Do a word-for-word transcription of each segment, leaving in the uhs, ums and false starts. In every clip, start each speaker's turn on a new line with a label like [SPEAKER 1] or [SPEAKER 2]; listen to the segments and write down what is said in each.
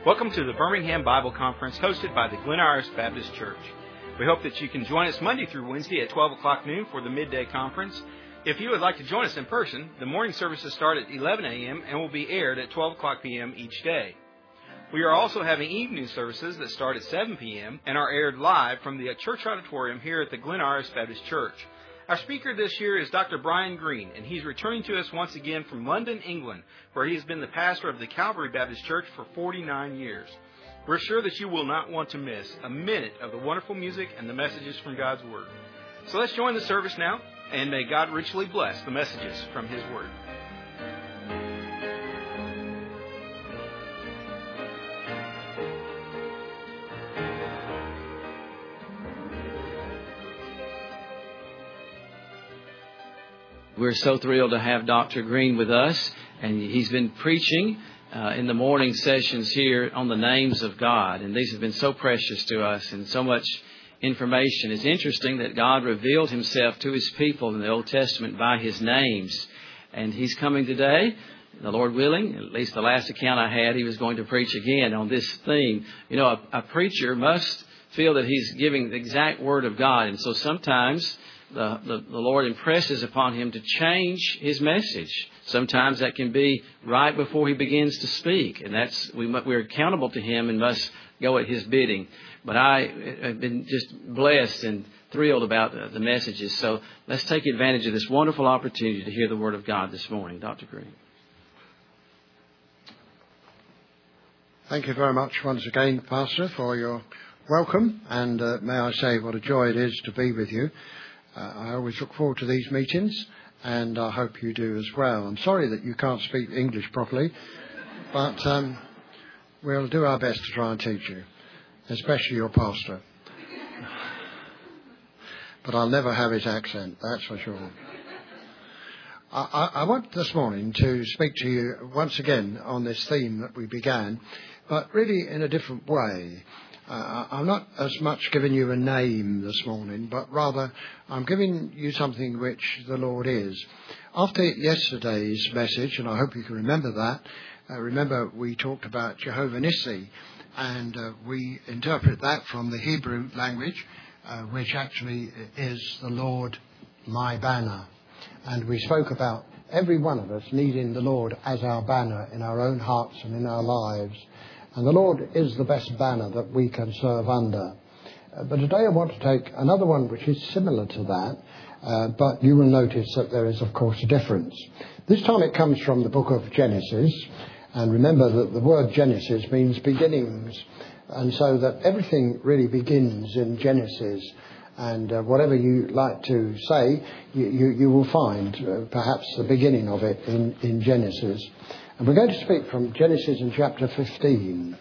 [SPEAKER 1] Welcome to the Birmingham Bible Conference hosted by the Glen Iris Baptist Church. We hope that you can join us Monday through Wednesday at twelve o'clock noon for the midday conference. If you would like to join us in person, the morning services start at eleven a.m. and will be aired at twelve o'clock p.m. each day. We are also having evening services that start at seven p.m. and are aired live from the church auditorium here at the Glen Iris Baptist Church. Our speaker this year is Doctor Brian Green, and he's returning to us once again from London, England, where he has been the pastor of the Calvary Baptist Church for forty-nine years. We're sure that you will not want to miss a minute of the wonderful music and the messages from God's Word. So let's join the service now, and may God richly bless the messages from His Word.
[SPEAKER 2] We're so thrilled to have Doctor Green with us, and he's been preaching uh, in the morning sessions here on the names of God, and these have been so precious to us and so much information. It's interesting that God revealed Himself to His people in the Old Testament by His names, and He's coming today, the Lord willing. At least the last account I had, He was going to preach again on this theme. You know, a, a preacher must feel that he's giving the exact Word of God, and so sometimes The, the, the Lord impresses upon him to change his message. Sometimes that can be right before he begins to speak, and that's we, we're accountable to Him and must go at His bidding. But I have been just blessed and thrilled about the, the messages. So let's take advantage of this wonderful opportunity to hear the Word of God this morning. Doctor Green.
[SPEAKER 3] Thank you very much once again, Pastor, for your welcome, and uh, may I say what a joy it is to be with you. Uh, I always look forward to these meetings, and I hope you do as well. I'm sorry that you can't speak English properly, but um, we'll do our best to try and teach you, especially your pastor. But I'll never have his accent, that's for sure. I, I, I want this morning to speak to you once again on this theme that we began, but really in a different way. Uh, I'm not as much giving you a name this morning, but rather I'm giving you something which the Lord is. After yesterday's message, and I hope you can remember that, uh, remember we talked about Jehovah Nissi, and uh, we interpret that from the Hebrew language, uh, which actually is the Lord my banner. And we spoke about every one of us needing the Lord as our banner in our own hearts and in our lives. And the Lord is the best banner that we can serve under. Uh, but today I want to take another one which is similar to that, uh, but you will notice that there is, of course, a difference. This time it comes from the book of Genesis, and remember that the word Genesis means beginnings, and so that everything really begins in Genesis. And uh, whatever you like to say, you, you, you will find uh, perhaps the beginning of it in, in Genesis. And we're going to speak from Genesis in chapter fifteen.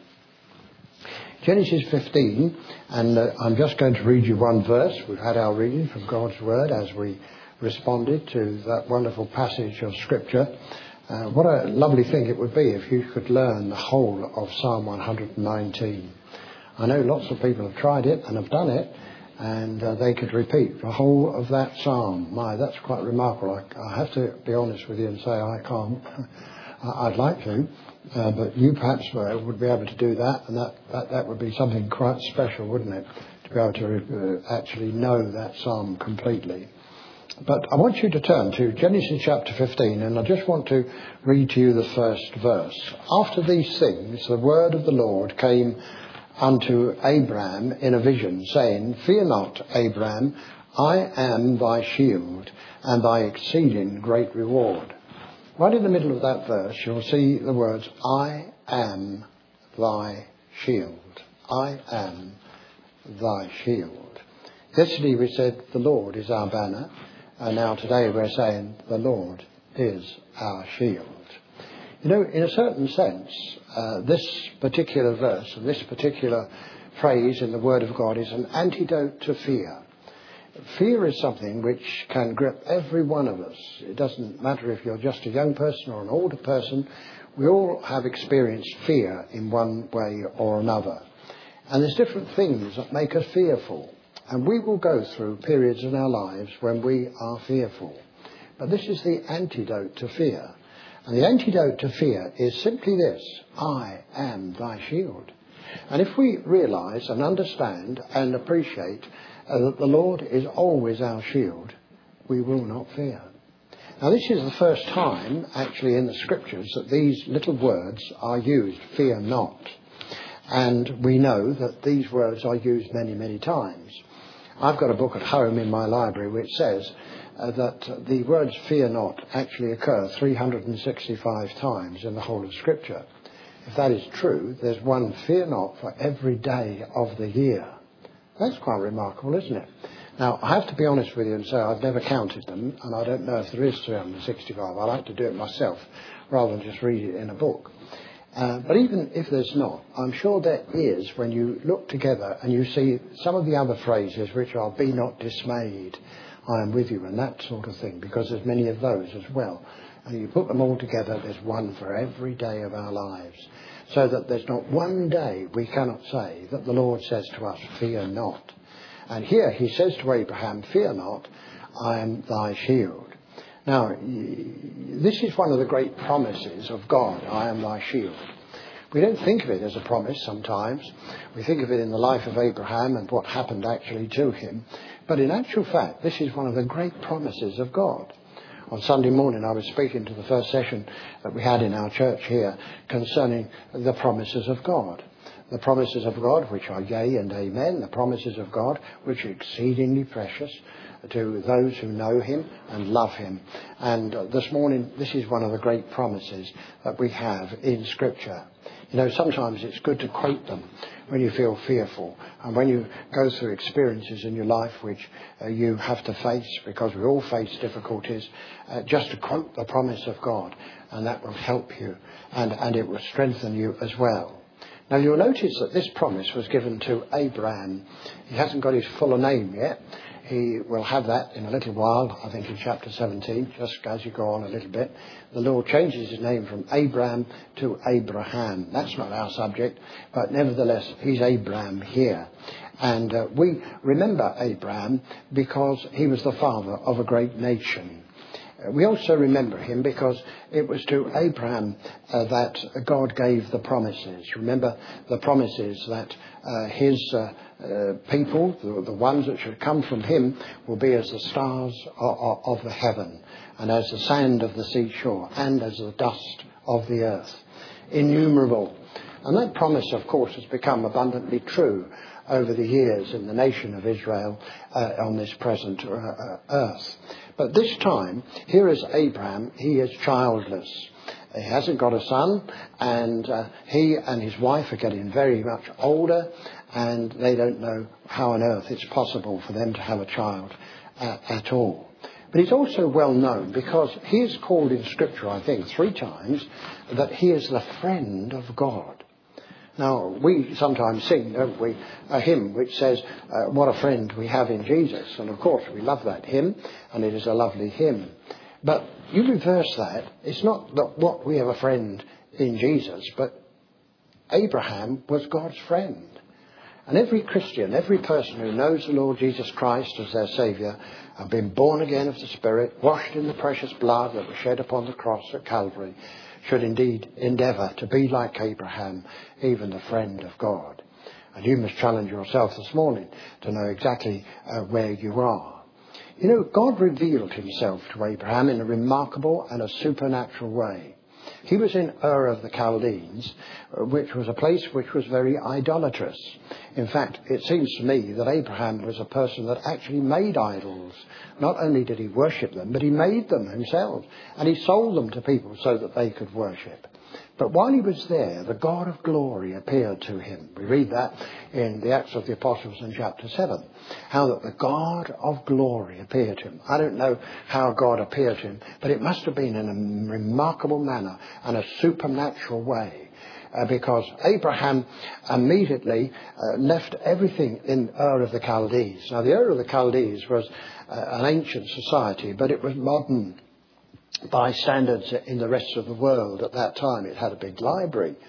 [SPEAKER 3] Genesis fifteen, and uh, I'm just going to read you one verse. We've had our reading from God's Word as we responded to that wonderful passage of Scripture. Uh, what a lovely thing it would be if you could learn the whole of Psalm one hundred nineteen. I know lots of people have tried it and have done it, and uh, they could repeat the whole of that psalm. My, that's quite remarkable. I, I have to be honest with you and say I can't. I'd like to, uh, but you perhaps uh, would be able to do that, and that, that, that would be something quite special, wouldn't it, to be able to uh, actually know that psalm completely. But I want you to turn to Genesis chapter fifteen, and I just want to read to you the first verse. After these things, the word of the Lord came unto Abram in a vision, saying, Fear not, Abram, I am thy shield, and thy exceeding great reward. Right in the middle of that verse, you'll see the words, I am thy shield. I am thy shield. Yesterday we said the Lord is our banner, and now today we're saying the Lord is our shield. You know, in a certain sense, uh, this particular verse and this particular phrase in the Word of God is an antidote to fear. Fear is something which can grip every one of us. It doesn't matter if you're just a young person or an older person. We all have experienced fear in one way or another. And there's different things that make us fearful. And we will go through periods in our lives when we are fearful. But this is the antidote to fear. And the antidote to fear is simply this: I am thy shield. And if we realise and understand and appreciate uh, that the Lord is always our shield, we will not fear. Now, this is the first time, actually, in the Scriptures that these little words are used, fear not. And we know that these words are used many, many times. I've got a book at home in my library which says uh, that the words fear not actually occur three hundred sixty-five times in the whole of Scripture. If that is true, there's one fear not for every day of the year. That's quite remarkable, isn't it? Now, I have to be honest with you and say I've never counted them, and I don't know if there is three hundred sixty-five. I like to do it myself rather than just read it in a book. Uh, but even if there's not, I'm sure there is when you look together and you see some of the other phrases which are "be not dismayed, I am with you," and that sort of thing, because there's many of those as well. And you put them all together, there's one for every day of our lives. So that there's not one day we cannot say that the Lord says to us, fear not. And here he says to Abraham, fear not, I am thy shield. Now, this is one of the great promises of God, I am thy shield. We don't think of it as a promise sometimes. We think of it in the life of Abraham and what happened actually to him. But in actual fact, this is one of the great promises of God. On Sunday morning, I was speaking to the first session that we had in our church here concerning the promises of God. The promises of God, which are yea and amen. The promises of God, which are exceedingly precious to those who know him and love him. And uh, this morning, this is one of the great promises that we have in Scripture. You know, sometimes it's good to quote them when you feel fearful and when you go through experiences in your life which uh, you have to face, because we all face difficulties, uh, just to quote the promise of God, and that will help you and, and it will strengthen you as well. Now, you'll notice that this promise was given to Abraham. He hasn't got his full name yet. He will have that in a little while, I think in chapter seventeen, just as you go on a little bit. The Lord changes his name from Abram to Abraham. That's not our subject, but nevertheless, he's Abraham here. And uh, we remember Abraham because he was the father of a great nation. We also remember him because it was to Abraham uh, that God gave the promises. Remember the promises that uh, his uh, uh, people, the, the ones that should come from him, will be as the stars of, of the heaven, and as the sand of the seashore, and as the dust of the earth. Innumerable. And that promise, of course, has become abundantly true over the years in the nation of Israel uh, on this present uh, uh, earth. But this time, here is Abraham. He is childless. He hasn't got a son, and uh, he and his wife are getting very much older, and they don't know how on earth it's possible for them to have a child uh, at all. But he's also well known because he is called in Scripture, I think, three times, that he is the friend of God. Now, we sometimes sing, don't we, a hymn which says, uh, what a friend we have in Jesus. And of course, we love that hymn, and it is a lovely hymn. But you reverse that. It's not that what we have a friend in Jesus, but Abraham was God's friend. And every Christian, every person who knows the Lord Jesus Christ as their Saviour, have been born again of the Spirit, washed in the precious blood that was shed upon the cross at Calvary, should indeed endeavour to be like Abraham, even the friend of God. And you must challenge yourself this morning to know exactly uh, where you are. You know, God revealed himself to Abraham in a remarkable and a supernatural way. He was in Ur of the Chaldeans, which was a place which was very idolatrous. In fact, it seems to me that Abraham was a person that actually made idols. Not only did he worship them, but he made them himself. And he sold them to people so that they could worship. But while he was there, the God of glory appeared to him. We read that in the Acts of the Apostles in chapter seven. How that the God of glory appeared to him. I don't know how God appeared to him, but it must have been in a remarkable manner and a supernatural way. Uh, because Abraham immediately uh, left everything in Ur of the Chaldees. Now, the Ur of the Chaldees was uh, an ancient society, but it was modern by standards in the rest of the world at that time. It had a big library.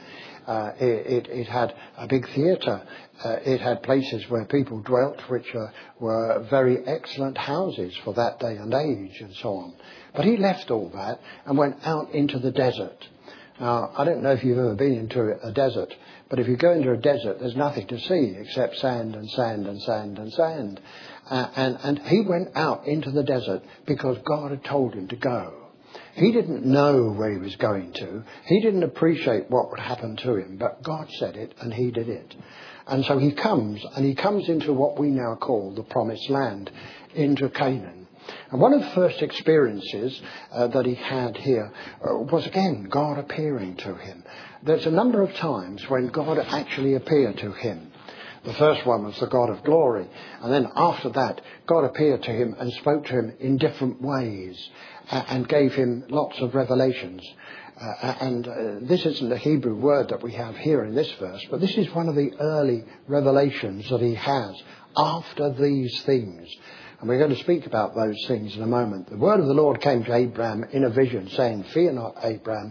[SPEAKER 3] Uh, it, it, it had a big theatre. Uh, it had places where people dwelt, which uh, were very excellent houses for that day and age and so on. But he left all that and went out into the desert. Now, I don't know if you've ever been into a desert, but if you go into a desert, there's nothing to see except sand and sand and sand and sand. Uh, and, and he went out into the desert because God had told him to go. He didn't know where he was going to. He didn't appreciate what would happen to him, but God said it and he did it. And so he comes, and he comes into what we now call the Promised Land, into Canaan. And one of the first experiences uh, that he had here uh, was, again, God appearing to him. There's a number of times when God actually appeared to him. The first one was the God of glory. And then after that, God appeared to him and spoke to him in different ways uh, and gave him lots of revelations. Uh, and uh, this isn't a Hebrew word that we have here in this verse, but this is one of the early revelations that he has after these things. And we're going to speak about those things in a moment. The word of the Lord came to Abraham in a vision, saying, "Fear not, Abraham,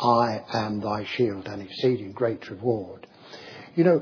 [SPEAKER 3] I am thy shield and exceeding great reward." You know,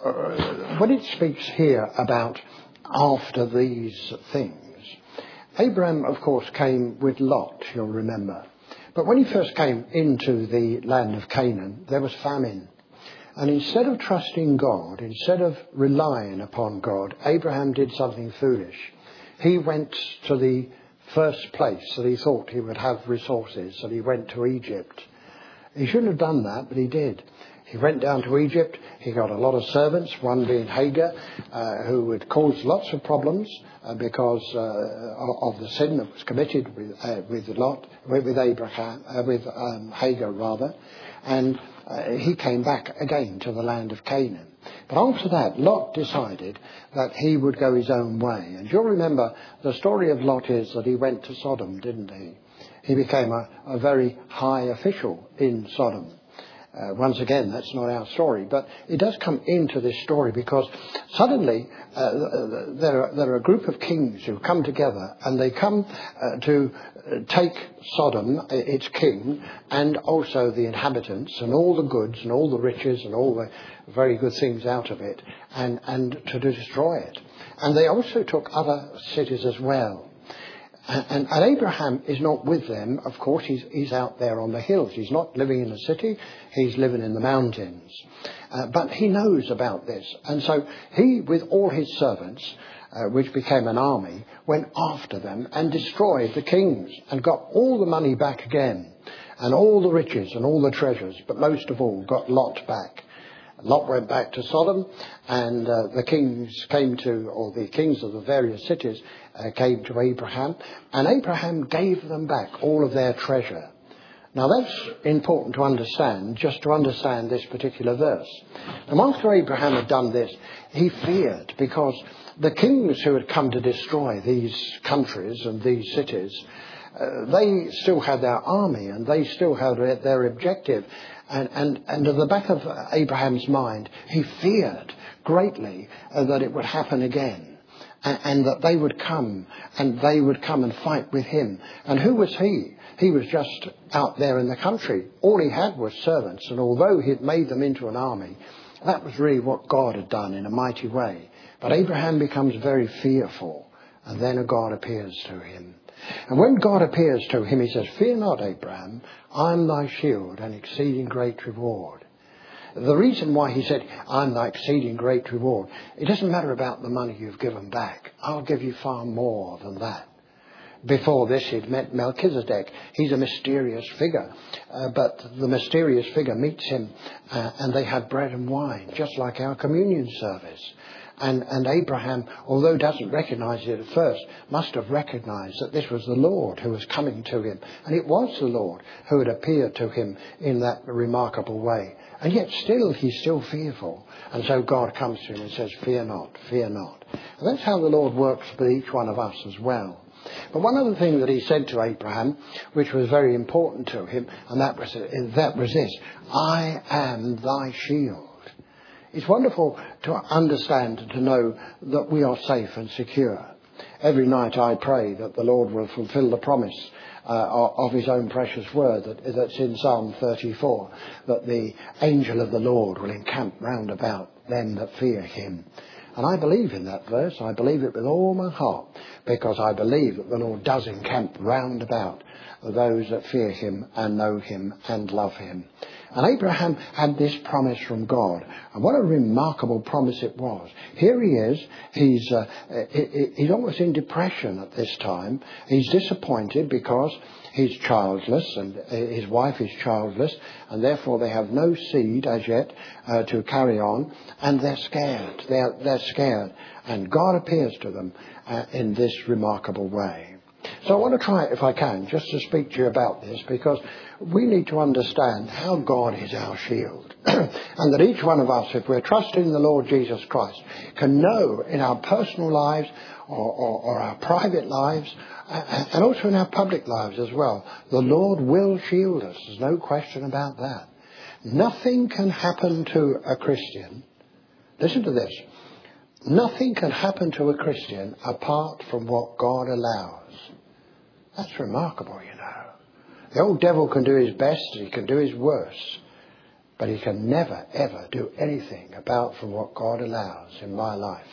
[SPEAKER 3] uh, when it speaks here about after these things, Abraham, of course, came with Lot, you'll remember. But when he first came into the land of Canaan, there was famine. And instead of trusting God, instead of relying upon God, Abraham did something foolish. He went to the first place that he thought he would have resources, and he went to Egypt. He shouldn't have done that, but he did. He went down to Egypt. He got a lot of servants, one being Hagar, uh, who would cause lots of problems uh, because uh, of the sin that was committed with uh, with Lot, with, with Abraham, uh, with um, Hagar rather. And uh, he came back again to the land of Canaan. But after that, Lot decided that he would go his own way. And you'll remember the story of Lot is that he went to Sodom, didn't he? He became a, a very high official in Sodom. Uh, once again, that's not our story, but it does come into this story because suddenly uh, there, are, there are a group of kings who come together and they come uh, to take Sodom, its king, and also the inhabitants and all the goods and all the riches and all the very good things out of it, and, and to destroy it. And they also took other cities as well. And, and Abraham is not with them. Of course, he's, he's out there on the hills. He's not living in the city. He's living in the mountains. Uh, but he knows about this. And so he, with all his servants, uh, which became an army, went after them and destroyed the kings and got all the money back again and all the riches and all the treasures, but most of all got Lot back. Lot went back to Sodom, and uh, the kings came to, or the kings of the various cities uh, came to Abraham, and Abraham gave them back all of their treasure. Now that's important to understand, just to understand this particular verse. And after Abraham had done this, he feared, because the kings who had come to destroy these countries and these cities, uh, they still had their army and they still had their objective. And, and, and at the back of Abraham's mind, he feared greatly uh, that it would happen again. And, and that they would come and they would come and fight with him. And who was he? He was just out there in the country. All he had was servants. And although he had made them into an army, that was really what God had done in a mighty way. But Abraham becomes very fearful. And then God appears to him. And when God appears to him, he says, "Fear not, Abraham, I'm thy shield and exceeding great reward." The reason why he said, "I'm thy exceeding great reward," it doesn't matter about the money you've given back. I'll give you far more than that. Before this, he'd met Melchizedek. He's a mysterious figure. Uh, but the mysterious figure meets him uh, and they had bread and wine, just like our communion service. And, and Abraham, although doesn't recognize it at first, must have recognized that this was the Lord who was coming to him. And it was the Lord who had appeared to him in that remarkable way. And yet still, he's still fearful. And so God comes to him and says, "Fear not, fear not." And that's how the Lord works with each one of us as well. But one other thing that he said to Abraham, which was very important to him, and that was, that was this: "I am thy shield." It's wonderful to understand and to know that we are safe and secure. every night I pray that the Lord will fulfill the promise uh, of his own precious word that, that's in Psalm thirty-four, that the angel of the Lord will encamp round about them that fear him. And I believe in that verse. I believe it with all my heart, because I believe that the Lord does encamp round about those that fear him and know him and love him. And Abraham had this promise from God. And what a remarkable promise it was. Here he is. He's, uh, he's almost in depression at this time. He's disappointed because he's childless and his wife is childless, and therefore they have no seed as yet uh, to carry on, and they're scared. They're, they're scared. And God appears to them uh, in this remarkable way. So I want to try, if I can, just to speak to you about this, because we need to understand how God is our shield. And that each one of us, if we're trusting the Lord Jesus Christ, can know in our personal lives or, or, or our private lives, and also in our public lives as well, the Lord will shield us. There's no question about that. Nothing can happen to a Christian. Listen to this. Nothing can happen to a Christian apart from what God allows. That's remarkable, you know. The old devil can do his best, he can do his worst, but he can never, ever do anything apart from what God allows in my life.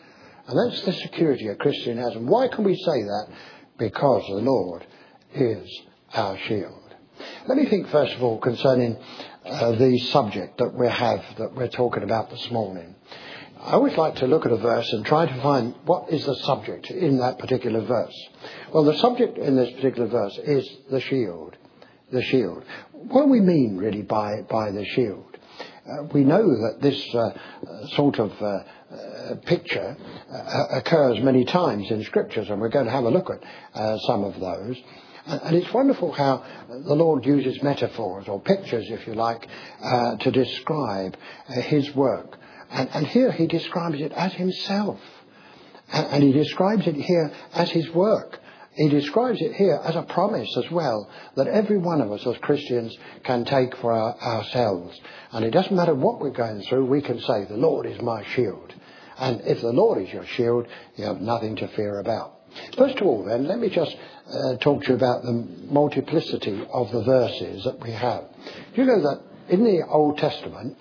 [SPEAKER 3] And that's the security a Christian has. And why can we say that? Because the Lord is our shield. Let me think first of all concerning uh, the subject that we have, that we're talking about this morning. I always like to look at a verse and try to find what is the subject in that particular verse. Well, the subject in this particular verse is the shield. The shield. What do we mean really by, by the shield? Uh, we know that this uh, sort of uh, uh, picture uh, occurs many times in scriptures, and we're going to have a look at uh, some of those. And, and it's wonderful how the Lord uses metaphors or pictures, if you like, uh, to describe uh, his work. And, and here he describes it as himself. And, and he describes it here as his work. He describes it here as a promise as well, that every one of us as Christians can take for our, ourselves. And it doesn't matter what we're going through, we can say, the Lord is my shield. And if the Lord is your shield, you have nothing to fear about. First of all then, let me just uh, talk to you about the multiplicity of the verses that we have. Do you know that in the Old Testament,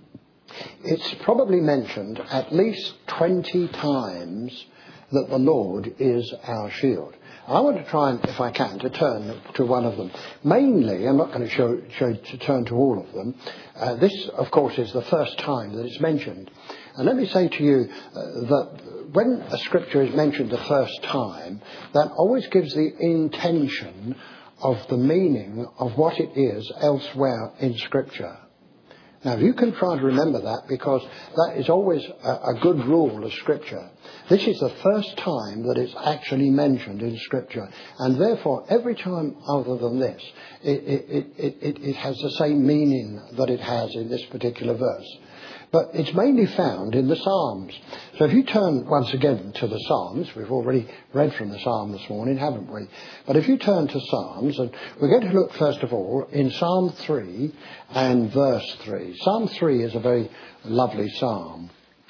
[SPEAKER 3] it's probably mentioned at least twenty times that the Lord is our shield. I want to try, and, if I can, to turn to one of them. Mainly, I'm not going to show, show to turn to all of them. Uh, this, of course, is the first time that it's mentioned. And let me say to you uh, that when a scripture is mentioned the first time, that always gives the intention of the meaning of what it is elsewhere in scripture. Now, you can try to remember that, because that is always a, a good rule of Scripture. This is the first time that it's actually mentioned in Scripture. And therefore, every time other than this, it, it, it, it, it has the same meaning that it has in this particular verse. But it's mainly found in the Psalms. So if you turn once again to the Psalms, we've already read from the Psalm this morning, haven't we? But if you turn to Psalms, and we're going to look first of all in Psalm three and verse three. Psalm three is a very lovely psalm.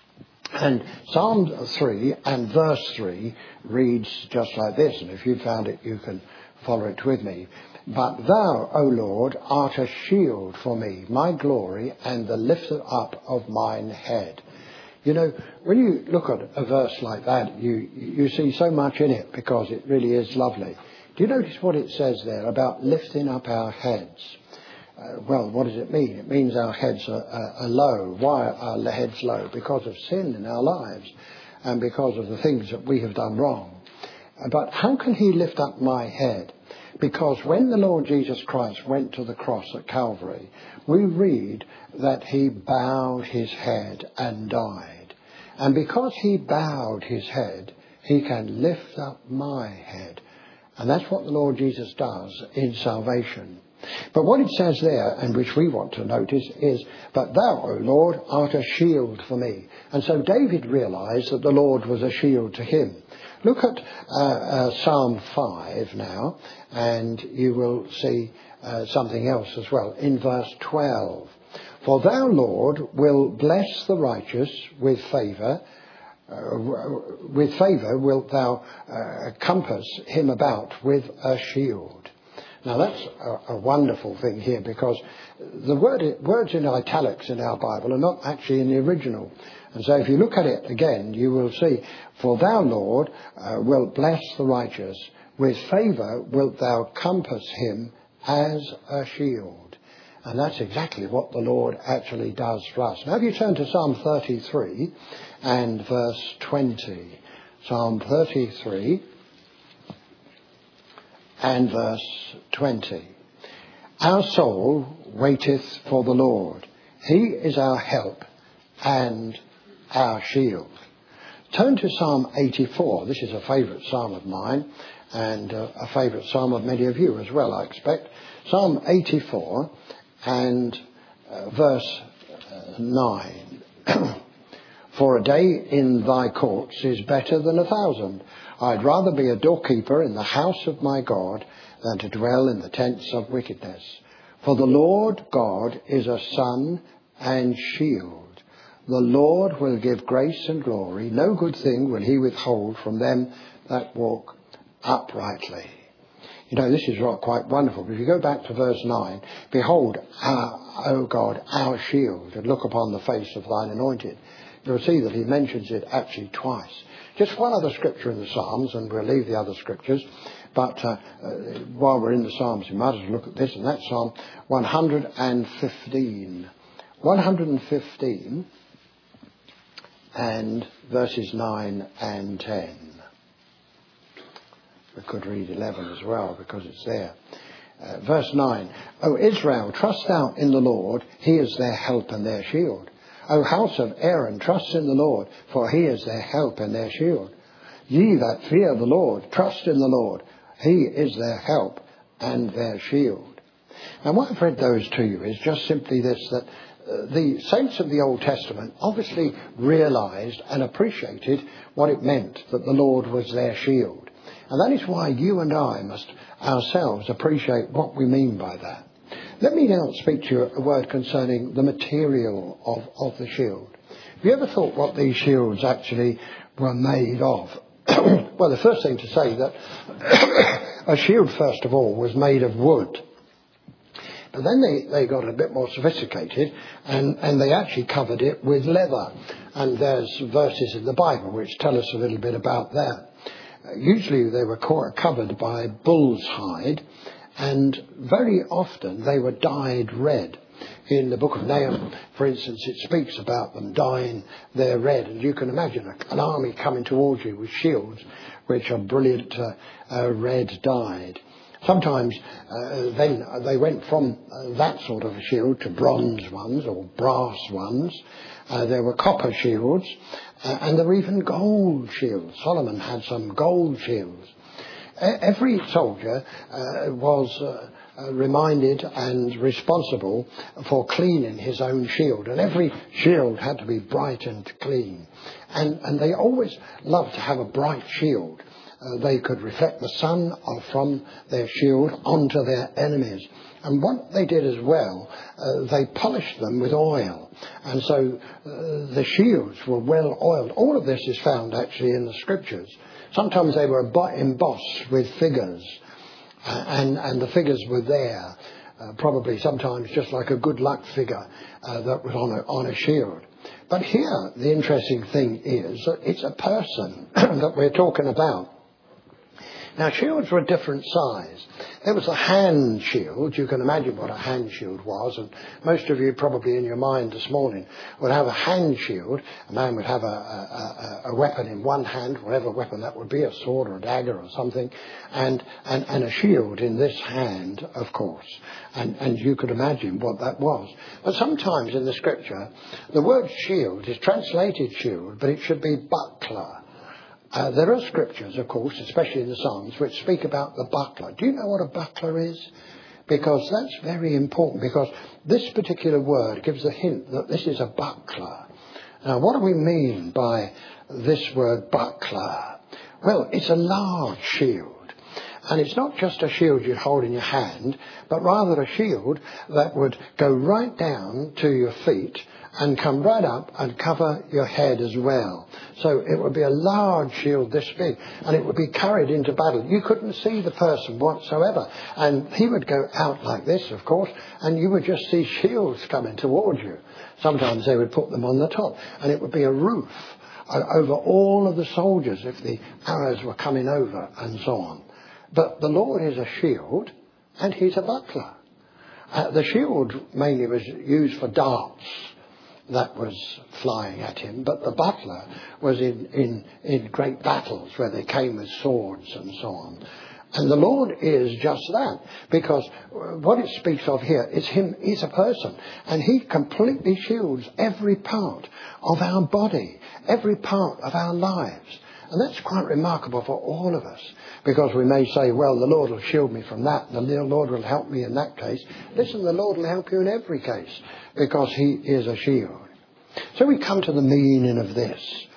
[SPEAKER 3] And Psalm three and verse three reads just like this. And if you found it, you can follow it with me. But thou, O Lord, art a shield for me, my glory, and the lifter up of mine head. You know, when you look at a verse like that, you, you see so much in it, because it really is lovely. Do you notice what it says there about lifting up our heads? Uh, well, what does it mean? It means our heads are, are, are low. Why are our heads low? Because of sin in our lives, and because of the things that we have done wrong. But how can he lift up my head? Because when the Lord Jesus Christ went to the cross at Calvary, we read that he bowed his head and died. And because he bowed his head, he can lift up my head. And that's what the Lord Jesus does in salvation. But what it says there, and which we want to notice, is, but thou, O Lord, art a shield for me. And so David realized that the Lord was a shield to him. Look at uh, uh, Psalm five now, and you will see uh, something else as well. In verse twelve, for thou, Lord, will bless the righteous with favour. uh, with favour wilt thou uh, compass him about with a shield. Now that's a, a wonderful thing here, because the word, words in italics in our Bible are not actually in the original. And so if you look at it again, you will see, for thou, Lord, uh, wilt bless the righteous. With favour wilt thou compass him as a shield. And that's exactly what the Lord actually does for us. Now if you turn to Psalm thirty-three and verse twenty. Psalm thirty-three and verse twenty. Our soul waiteth for the Lord. He is our help and our shield. Turn to Psalm eighty-four. This is a favourite psalm of mine, and uh, a favourite psalm of many of you as well, I expect. Psalm eighty-four and uh, verse uh, nine. For a day in thy courts is better than a thousand. I'd rather be a doorkeeper in the house of my God than to dwell in the tents of wickedness. For the Lord God is a sun and shield. The Lord will give grace and glory. No good thing will he withhold from them that walk uprightly. You know, this is quite wonderful. If you go back to verse nine, behold, our, O God, our shield, and look upon the face of thine anointed. You'll see that he mentions it actually twice. Just one other scripture in the Psalms, and we'll leave the other scriptures. But uh, uh, while we're in the Psalms, you might as well look at this, and that's Psalm one hundred fifteen. one hundred fifteen and verses nine and ten. We could read eleven as well, because it's there. Uh, verse nine. O Israel, trust thou in the Lord, he is their help and their shield. O house of Aaron, trust in the Lord, for he is their help and their shield. Ye that fear the Lord, trust in the Lord, he is their help and their shield. Now what I've read those to you is just simply this, that uh, the saints of the Old Testament obviously realised and appreciated what it meant that the Lord was their shield. And that is why you and I must ourselves appreciate what we mean by that. Let me now speak to you a word concerning the material of, of the shield. Have you ever thought what these shields actually were made of? Well, the first thing to say that a shield, first of all, was made of wood. But then they, they got a bit more sophisticated, and, and they actually covered it with leather. And there's verses in the Bible which tell us a little bit about that. Uh, usually they were covered by bull's hide, and very often they were dyed red. In the book of Nahum, for instance, it speaks about them dyeing their red. And you can imagine an army coming towards you with shields which are brilliant uh, uh, red dyed. Sometimes uh, then they went from uh, that sort of a shield to bronze ones or brass ones. Uh, there were copper shields, uh, and there were even gold shields. Solomon had some gold shields. Every soldier uh, was uh, uh, reminded and responsible for cleaning his own shield, and every shield had to be bright and clean. And, and they always loved to have a bright shield. Uh, they could reflect the sun from their shield onto their enemies. And what they did as well, uh, they polished them with oil. And so uh, the shields were well oiled. All of this is found actually in the scriptures. Sometimes they were embossed with figures, uh, and, and the figures were there, uh, probably sometimes just like a good luck figure uh, that was on a, on a shield. But here, the interesting thing is that it's a person that we're talking about. Now, shields were a different size. There was a hand shield. You can imagine what a hand shield was, and most of you probably in your mind this morning would have a hand shield. A man would have a, a, a weapon in one hand, whatever weapon that would be, a sword or a dagger or something, and, and, and a shield in this hand, of course. And, and you could imagine what that was. But sometimes in the scripture, the word shield is translated shield, but it should be buckler. Uh, there are scriptures, of course, especially in the Psalms, which speak about the buckler. Do you know what a buckler is? Because that's very important, because this particular word gives a hint that this is a buckler. Now, what do we mean by this word buckler? Well, it's a large shield. And it's not just a shield you'd hold in your hand, but rather a shield that would go right down to your feet and come right up and cover your head as well. So it would be a large shield this big, and it would be carried into battle. You couldn't see the person whatsoever. And he would go out like this, of course, and you would just see shields coming towards you. Sometimes they would put them on the top, and it would be a roof over all of the soldiers if the arrows were coming over and so on. But the Lord is a shield, and he's a buckler. Uh, the shield mainly was used for darts that was flying at him, but the buckler was in, in, in great battles where they came with swords and so on. And the Lord is just that, because what it speaks of here is him, he's a person, and he completely shields every part of our body, every part of our lives. And that's quite remarkable for all of us, because we may say, well, the Lord will shield me from that, and the Lord will help me in that case. Listen, the Lord will help you in every case, because he is a shield. So we come to the meaning of this.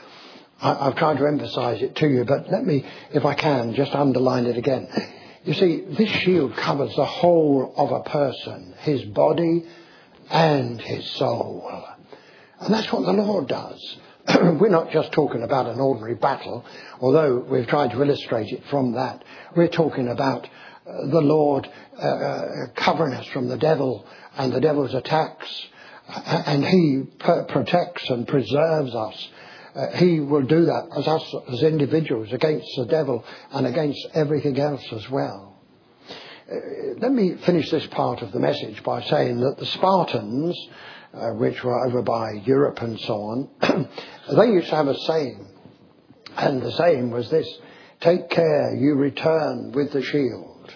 [SPEAKER 3] I, I've tried to emphasize it to you, but let me, if I can, just underline it again. You see, this shield covers the whole of a person, his body and his soul. And that's what the Lord does. We're not just talking about an ordinary battle, although we've tried to illustrate it from that. We're talking about uh, the Lord uh, uh, covering us from the devil and the devil's attacks. And he per- protects and preserves us. Uh, he will do that as us as individuals against the devil and against everything else as well. Uh, let me finish this part of the message by saying that the Spartans, uh, which were over by Europe and so on, they used to have a saying. And the saying was this: take care you return with the shield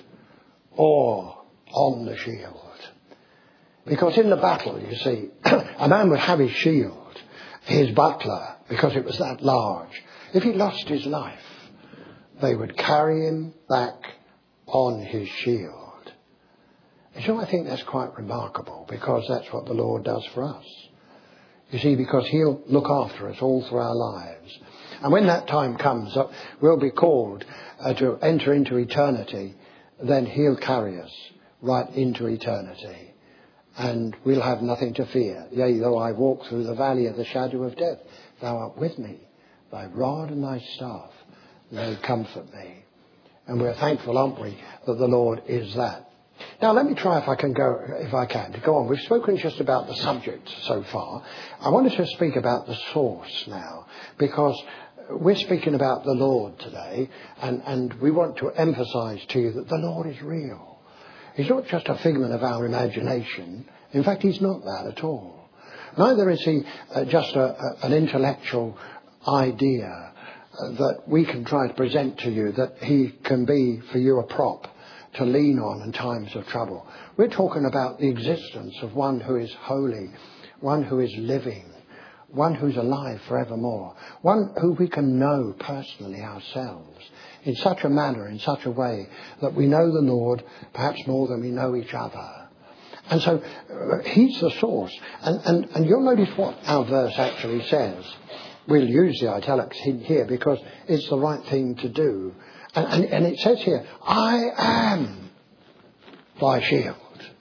[SPEAKER 3] or on the shield. Because in the battle, you see, a man would have his shield, his buckler, because it was that large. If he lost his life, they would carry him back on his shield. And so I think that's quite remarkable, because that's what the Lord does for us. You see, because he'll look after us all through our lives. And when that time comes, uh, we'll be called uh, to enter into eternity, then he'll carry us right into eternity. And we'll have nothing to fear. Yea, though I walk through the valley of the shadow of death, thou art with me. Thy rod and thy staff, they comfort me. And we're thankful, aren't we, that the Lord is that. Now, let me try if I can go, if I can, to go on. We've spoken just about the subject so far. I wanted to speak about the source now, because we're speaking about the Lord today, and, and we want to emphasize to you that the Lord is real. He's not just a figment of our imagination. In fact, he's not that at all. Neither is he uh, just a, a, an intellectual idea uh, that we can try to present to you, that he can be for you a prop to lean on in times of trouble. We're talking about the existence of one who is holy, one who is living, one who's alive forevermore, one who we can know personally ourselves in such a manner, in such a way that we know the Lord perhaps more than we know each other. And so uh, he's the source. And, and, and you'll notice what our verse actually says. We'll use the italics here because it's the right thing to do. And, and, and it says here, I am thy shield.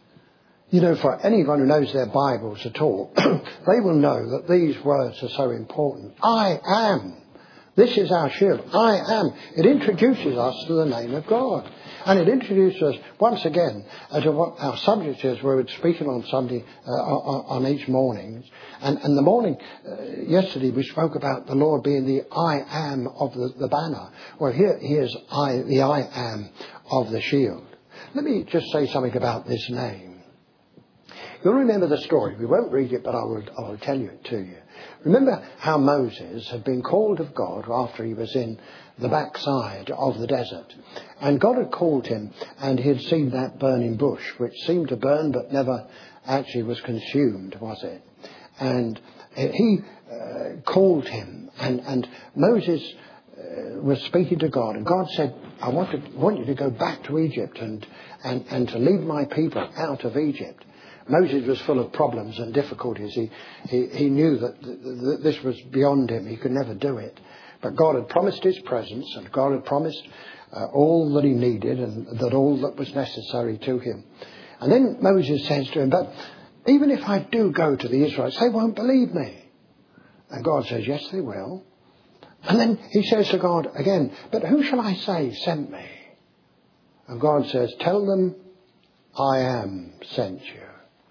[SPEAKER 3] You know, for anyone who knows their Bibles at all, they will know that these words are so important. I am. This is our shield. I am. It introduces us to the name of God. And it introduces us once again uh, to what our subject is. We were speaking on Sunday, uh, on, on each morning. And, and the morning, uh, yesterday we spoke about the Lord being the I am of the, the banner. Well, here he is I, the I am of the shield. Let me just say something about this name. You'll remember the story. We won't read it, but I will, I will tell you it to you. Remember how Moses had been called of God after he was in the backside of the desert. And God had called him, and he had seen that burning bush, which seemed to burn but never actually was consumed, was it? And he uh, called him, and, and Moses uh, was speaking to God. And God said, I want, to, want you to go back to Egypt and, and, and to lead my people out of Egypt. Moses was full of problems and difficulties. He, he, he knew that th- th- this was beyond him. He could never do it. But God had promised his presence, and God had promised uh, all that he needed and that all that was necessary to him. And then Moses says to him, but even if I do go to the Israelites, they won't believe me. And God says, yes, they will. And then he says to God again, but who shall I say sent me? And God says, tell them I am sent you.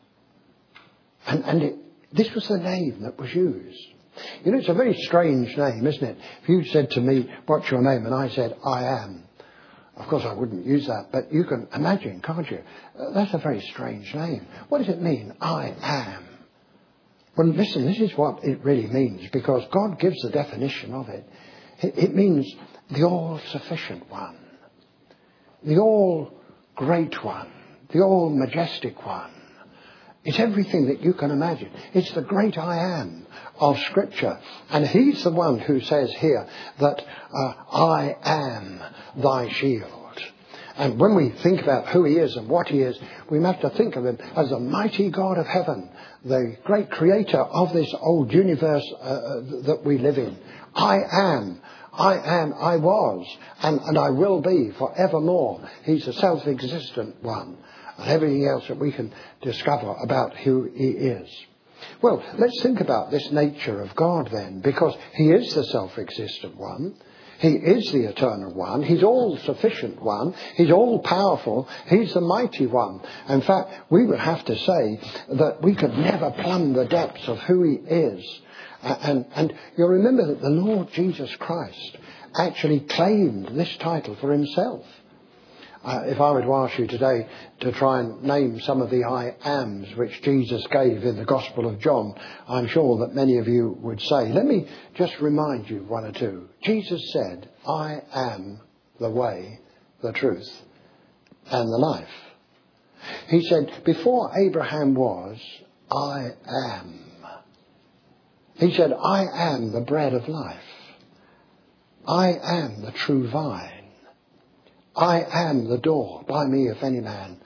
[SPEAKER 3] And, and it, this was the name that was used. You know, it's a very strange name, isn't it? If you said to me, what's your name? And I said, I am. Of course, I wouldn't use that, but you can imagine, can't you? Uh, that's a very strange name. What does it mean? I am. Well, listen, this is what it really means, because God gives the definition of it. It, it means the all-sufficient one, the all-great one, the all-majestic one. It's everything that you can imagine. It's the great I am of Scripture. And he's the one who says here that uh, I am thy shield. And when we think about who he is and what he is, we have to think of him as the mighty God of heaven, the great creator of this old universe uh, that we live in. I am. I am, I was, and, and I will be forevermore. He's the self-existent one. And everything else that we can discover about who he is. Well, let's think about this nature of God then, because he is the self-existent one. He is the eternal one. He's all-sufficient one. He's all-powerful. He's the mighty one. In fact, we would have to say that we could never plumb the depths of who he is. And, and you'll remember that the Lord Jesus Christ actually claimed this title for himself. Uh, if I were to ask you today to try and name some of the I ams which Jesus gave in the Gospel of John, I'm sure that many of you would say. Let me just remind you one or two. Jesus said, I am the way, the truth, and the life. He said, before Abraham was, I am. He said, I am the bread of life. I am the true vine. I am the door. By me, if any man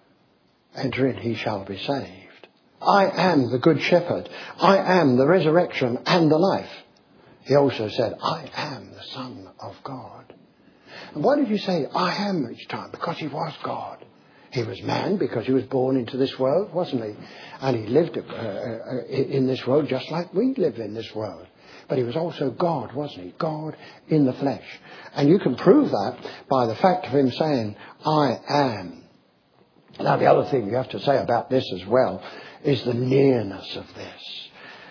[SPEAKER 3] enter in, he shall be saved. I am the good shepherd. I am the resurrection and the life. He also said, I am the Son of God. And why did you say, I am each time? Because he was God. He was man because he was born into this world, wasn't he? And he lived uh, in this world just like we live in this world. But he was also God, wasn't he? God in the flesh. And you can prove that by the fact of him saying, I am. Now, the other thing you have to say about this as well is the nearness of this.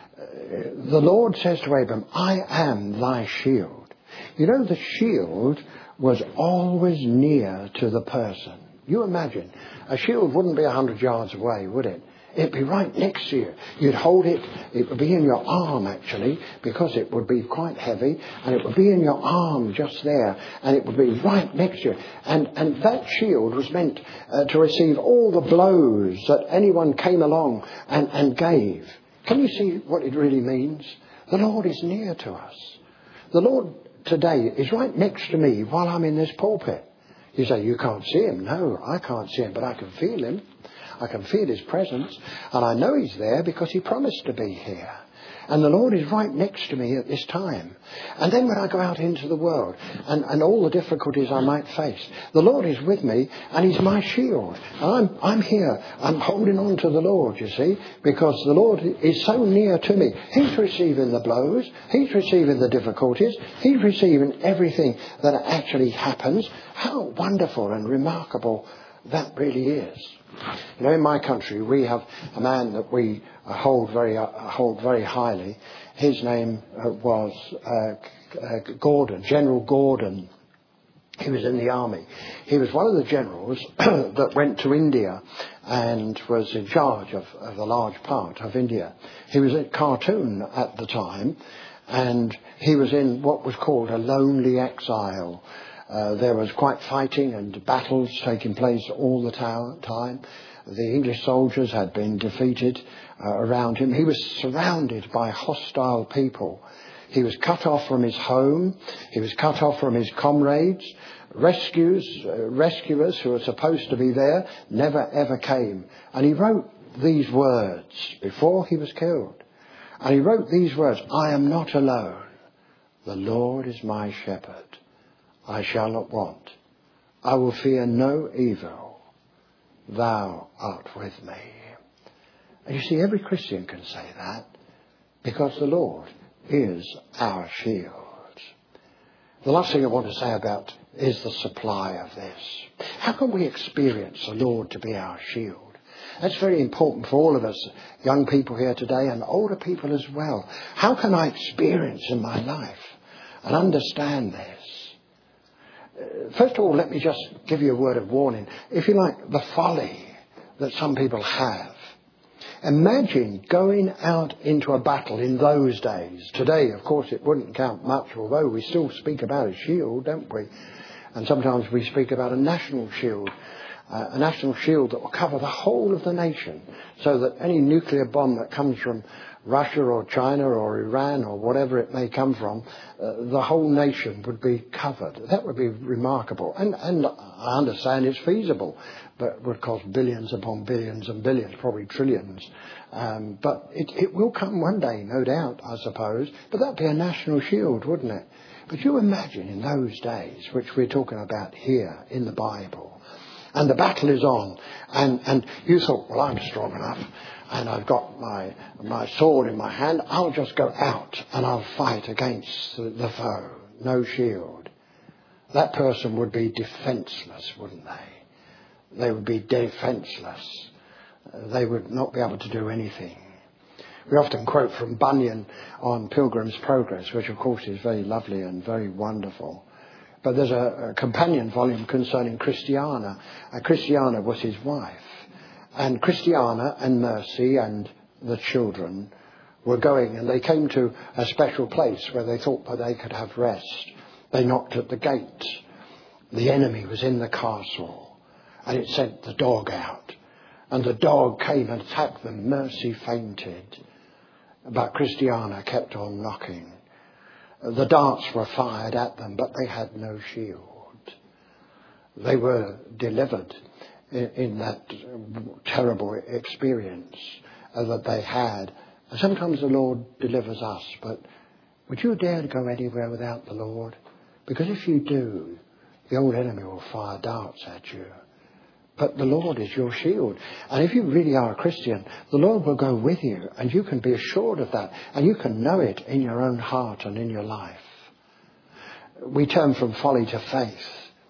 [SPEAKER 3] Uh, the Lord says to Abram, I am thy shield. You know, the shield was always near to the person. You imagine, a shield wouldn't be a hundred yards away, would it? It'd be right next to you. You'd hold it, it would be in your arm actually, because it would be quite heavy, and it would be in your arm just there, and it would be right next to you. And, and that shield was meant uh, to receive all the blows that anyone came along and, and gave. Can you see what it really means? The Lord is near to us. The Lord today is right next to me while I'm in this pulpit. You say, you can't see him. No, I can't see him, but I can feel him. I can feel his presence, and I know he's there because he promised to be here. And the Lord is right next to me at this time. And then when I go out into the world and, and all the difficulties I might face, the Lord is with me and he's my shield. And I'm, I'm here. I'm holding on to the Lord, you see, because the Lord is so near to me. He's receiving the blows. He's receiving the difficulties. He's receiving everything that actually happens. How wonderful and remarkable that really is. You know, in my country, we have a man that we hold very uh, hold very highly. His name uh, was uh, uh, Gordon, General Gordon. He was in the army. He was one of the generals that went to India and was in charge of, of a large part of India. He was at Khartoum at the time, and he was in what was called a lonely exile. Uh, there was quite fighting and battles taking place all the time. The English soldiers had been defeated uh, around him. He was surrounded by hostile people. He was cut off from his home. He was cut off from his comrades. Rescues, uh, rescuers who were supposed to be there never ever came. And he wrote these words before he was killed. And he wrote these words, I am not alone. The Lord is my shepherd. I shall not want. I will fear no evil. Thou art with me. And you see, every Christian can say that because the Lord is our shield. The last thing I want to say about is the supply of this. How can we experience the Lord to be our shield? That's very important for all of us, young people here today and older people as well. How can I experience in my life and understand this? Uh, first of all, let me just give you a word of warning. If you like, the folly that some people have. Imagine going out into a battle in those days. Today, of course, it wouldn't count much, although we still speak about a shield, don't we? And sometimes we speak about a national shield. Uh, a national shield that will cover the whole of the nation so that any nuclear bomb that comes from Russia or China or Iran or whatever it may come from, uh, the whole nation would be covered. That would be remarkable. And, and I understand it's feasible, but it would cost billions upon billions and billions, probably trillions. Um, but it, it will come one day, no doubt, I suppose. But that would be a national shield, wouldn't it? But you imagine in those days, which we're talking about here in the Bible, and the battle is on, and, and you thought, well, I'm strong enough, and I've got my my sword in my hand, I'll just go out and I'll fight against the, the foe. No shield. That person would be defenceless, wouldn't they? They would be defenceless. Uh, they would not be able to do anything. We often quote from Bunyan on Pilgrim's Progress, which of course is very lovely and very wonderful. But there's a, a companion volume concerning Christiana. Uh, Christiana was his wife. And Christiana and Mercy and the children were going, and they came to a special place where they thought that they could have rest. They knocked at the gate. The enemy was in the castle, and it sent the dog out. And the dog came and attacked them. Mercy fainted. But Christiana kept on knocking. The darts were fired at them, but they had no shield. They were delivered in, in that terrible experience uh, that they had. And sometimes the Lord delivers us, but would you dare to go anywhere without the Lord? Because if you do, the old enemy will fire darts at you. But the Lord is your shield. And if you really are a Christian, the Lord will go with you. And you can be assured of that. And you can know it in your own heart and in your life. We turn from folly to faith.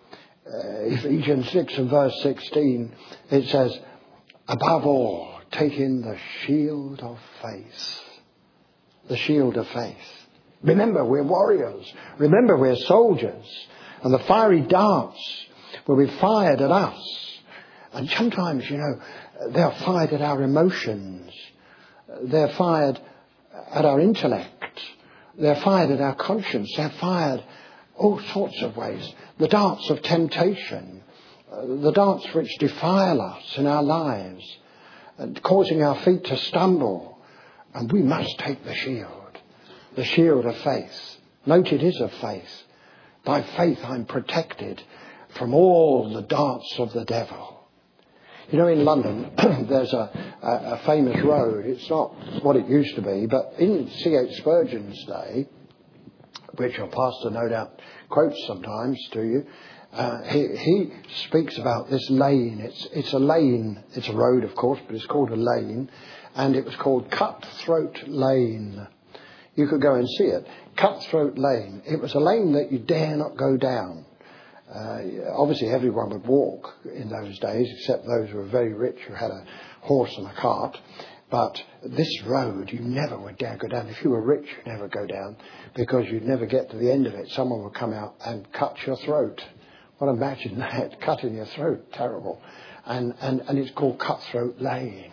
[SPEAKER 3] Uh, Ephesians six and verse sixteen, it says, above all, take in the shield of faith. The shield of faith. Remember, we're warriors. Remember, we're soldiers. And the fiery darts will be fired at us. And sometimes, you know, they're fired at our emotions. They're fired at our intellect. They're fired at our conscience. They're fired all sorts of ways. The darts of temptation. The darts which defile us in our lives. Causing our feet to stumble. And we must take the shield. The shield of faith. Note it is of faith. By faith I'm protected from all the darts of the devil. You know, in London, there's a, a, a famous road. It's not what it used to be, but in C H Spurgeon's day, which your pastor no doubt quotes sometimes to you, uh, he, he speaks about this lane. It's, it's a lane. It's a road, of course, but it's called a lane. And it was called Cutthroat Lane. You could go and see it. Cutthroat Lane. It was a lane that you dare not go down. Uh, obviously everyone would walk in those days, except those who were very rich who had a horse and a cart. But this road, you never would dare go down. If you were rich, you'd never go down, because you'd never get to the end of it. Someone would come out and cut your throat. Well, imagine that, cutting your throat, terrible. And, and, and it's called Cutthroat Lane.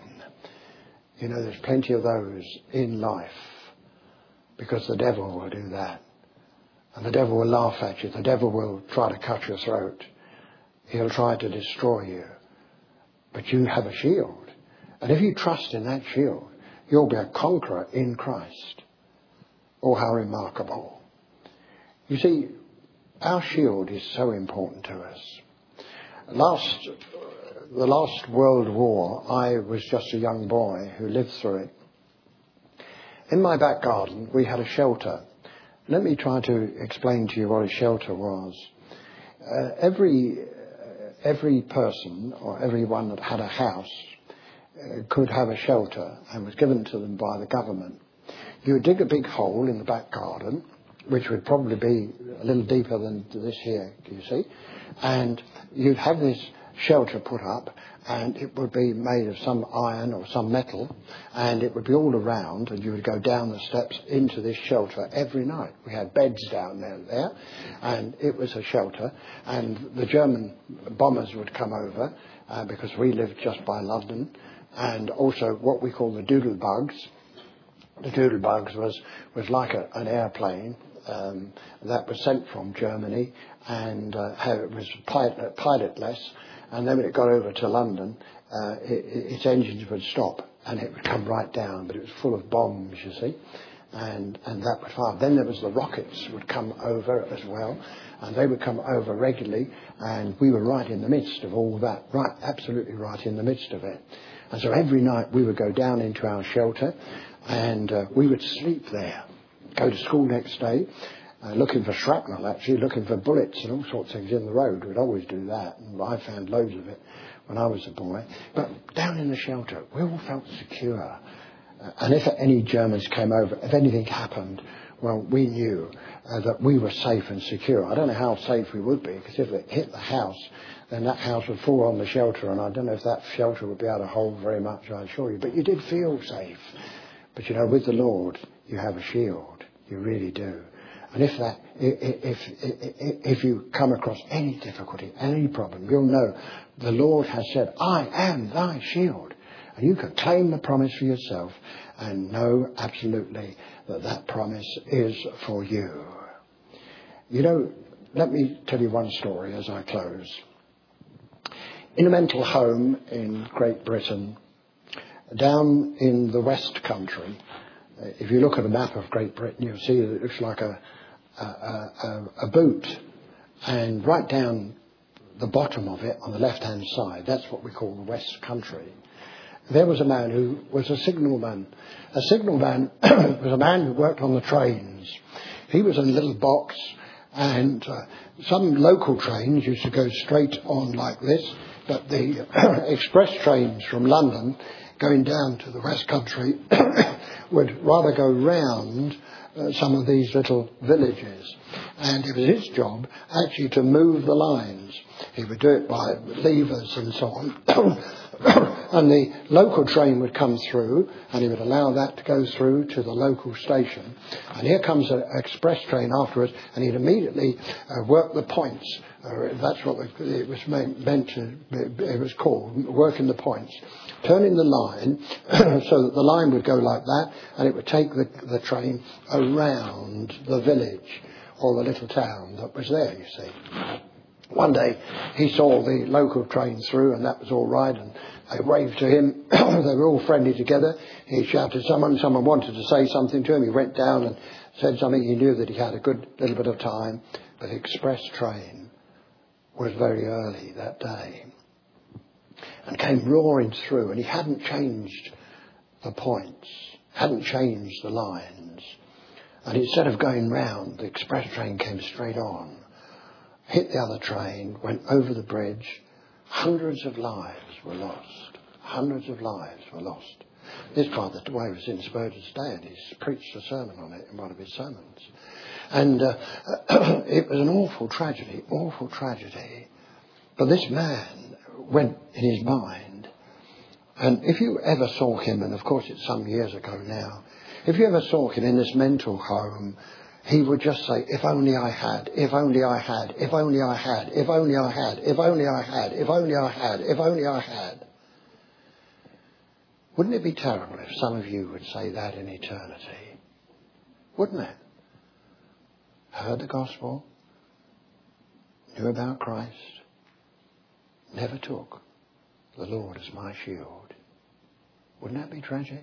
[SPEAKER 3] You know, there's plenty of those in life, because the devil will do that. And the devil will laugh at you. The devil will try to cut your throat. He'll try to destroy you. But you have a shield. And if you trust in that shield, you'll be a conqueror in Christ. Oh, how remarkable. You see, our shield is so important to us. Last, the last World War, I was just a young boy who lived through it. In my back garden, we had a shelter. Let me try to explain to you what a shelter was. uh, every uh, every person or everyone that had a house uh, could have a shelter and was given to them by the government. You would dig a big hole in the back garden, which would probably be a little deeper than this here, you see, and you'd have this shelter put up, and it would be made of some iron or some metal, and it would be all around, and you would go down the steps into this shelter every night. We had beds down there, there and it was a shelter, and the German bombers would come over, uh, because we lived just by London, and also what we call the doodlebugs. The doodlebugs was, was like a, an airplane um, that was sent from Germany, and uh, it was pilot, pilotless. And then when it got over to London, uh, it, its engines would stop and it would come right down. But it was full of bombs, you see, and and that would fire. Then there was the rockets would come over as well, and they would come over regularly. And we were right in the midst of all that, right, absolutely right in the midst of it. And so every night we would go down into our shelter, and uh, we would sleep there, go to school next day. Uh, looking for shrapnel, actually, looking for bullets and all sorts of things in the road. We'd always do that, and I found loads of it when I was a boy. But down in the shelter, we all felt secure. Uh, and if any Germans came over, if anything happened, well, we knew uh, that we were safe and secure. I don't know how safe we would be, because if it hit the house, then that house would fall on the shelter, and I don't know if that shelter would be able to hold very much, I assure you. But you did feel safe. But, you know, with the Lord, you have a shield. You really do. And if that, if, if if you come across any difficulty, any problem, you'll know the Lord has said, "I am thy shield," and you can claim the promise for yourself and know absolutely that that promise is for you. You know, let me tell you one story as I close. In a mental home in Great Britain, down in the West Country, if you look at a map of Great Britain, you'll see that it looks like a A, a, a boot, and right down the bottom of it on the left hand side, that's what we call the West Country. There was a man who was a signalman. A signalman was a man who worked on the trains. He was in a little box, and uh, some local trains used to go straight on like this, but the express trains from London going down to the West Country would rather go round Uh, some of these little villages, and it was his job actually to move the lines. He would do it by levers and so on, and the local train would come through, and he would allow that to go through to the local station, and here comes an express train afterwards, and he'd immediately uh, work the points. Uh, that's what it was meant, meant to, it was called, working the points. Turning the line so that the line would go like that, and it would take the, the train around the village or the little town that was there, you see. One day he saw the local train through, and that was all right, and they waved to him. They were all friendly together. He shouted someone, someone wanted to say something to him. He went down and said something. He knew that he had a good little bit of time, but the express train was very early that day and came roaring through, and he hadn't changed the points, hadn't changed the lines. And instead of going round, the express train came straight on, hit the other train, went over the bridge. Hundreds of lives were lost. Hundreds of lives were lost. This Father Dwyer was in Spurgeon's day, and he's preached a sermon on it in one of his sermons. And uh, it was an awful tragedy, awful tragedy. But this man went in his mind. And if you ever saw him, and of course it's some years ago now, if you ever saw him in this mental home, he would just say, if only I had, if only I had, if only I had, if only I had, if only I had, if only I had, if only I had. Wouldn't it be terrible if some of you would say that in eternity? Wouldn't it? Heard the gospel, knew about Christ, never took the Lord as my shield. Wouldn't that be tragic?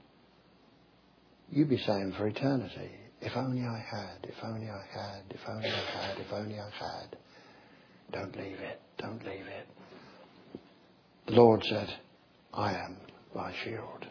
[SPEAKER 3] You'd be saying for eternity, if only I had, if only I had, if only I had, if only I had. Don't leave it, don't leave it. The Lord said, I am thy shield.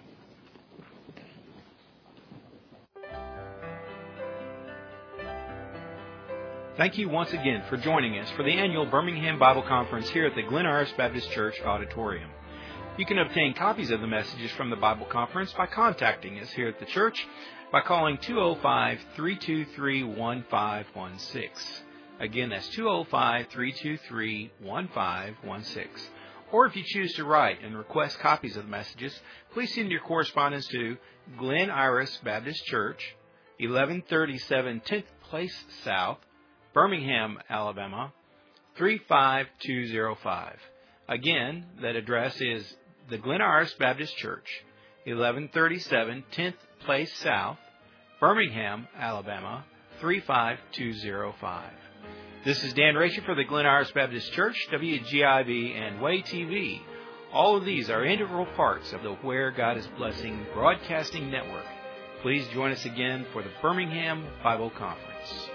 [SPEAKER 1] Thank you once again for joining us for the annual Birmingham Bible Conference here at the Glen Iris Baptist Church Auditorium. You can obtain copies of the messages from the Bible Conference by contacting us here at the church by calling two oh five, three two three, one five one six. Again, that's two oh five, three two three, one five one six. Or if you choose to write and request copies of the messages, please send your correspondence to Glen Iris Baptist Church, eleven thirty-seven tenth Place South, Birmingham, Alabama, three five two oh five. Again, that address is the Glen Iris Baptist Church, eleven thirty-seven tenth Place South, Birmingham, Alabama, three five two oh five. This is Dan Racier for the Glen Iris Baptist Church, W G I B, and Way T V. All of these are integral parts of the Where God is Blessing Broadcasting Network. Please join us again for the Birmingham Bible Conference.